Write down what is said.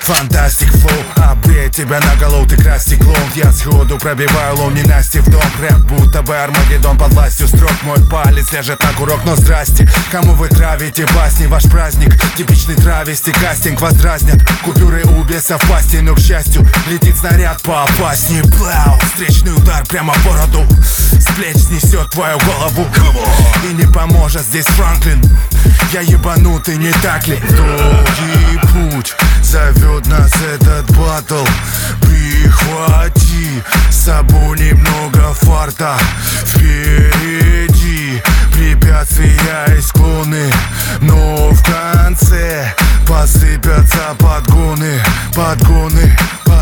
Фантастик флоу, обрею тебя на голову, ты красный клоун. Я сходу пробиваю лоу, ненасти в дом. Рэп будто бы Армагеддон под властью строк. Мой палец лежит на курок, но здрасте. Кому вы травите басни, ваш праздник типичный травести, кастинг вас дразнят. Купюры у беса в пасти, но к счастью летит снаряд поопаснее. Бляу, встречный удар прямо в бороду, с плеч снесет твою голову. И не поможет здесь Франклин, я ебанутый, не так ли? Долгий путь зовет нас этот батл. Прихвати с собой немного фарта. Впереди препятствия и склоны, но в конце посыпятся подгоны, подгоны, подгоны.